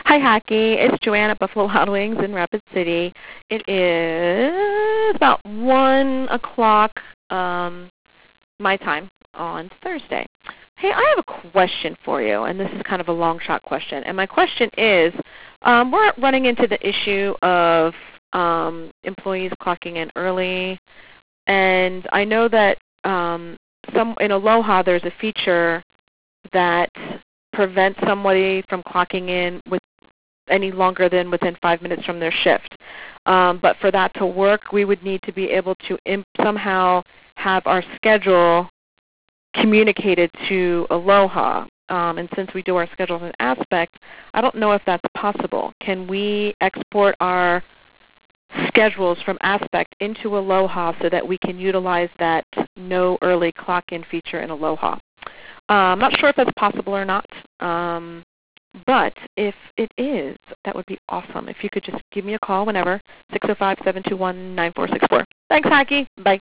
Hi, Hacky. It's Joanne at Buffalo Wild Wings in Rapid City. It is about 1 o'clock my time on Thursday. Hey, I have a question for you, and this is kind of a long shot question. And my question is, we're running into the issue of employees clocking in early, and I know that in Aloha there's a feature that prevents somebody from clocking in with any longer than within 5 minutes from their shift. But for that to work, we would need to be able to somehow have our schedule communicated to Aloha. And since we do our schedule in Aspect, I don't know if that's possible. Can we export our schedules from Aspect into Aloha so that we can utilize that no early clock-in feature in Aloha? I'm not sure if that's possible or not. But if it is, that would be awesome. If you could just give me a call whenever, 605-721-9464. Thanks, Hacky. Bye.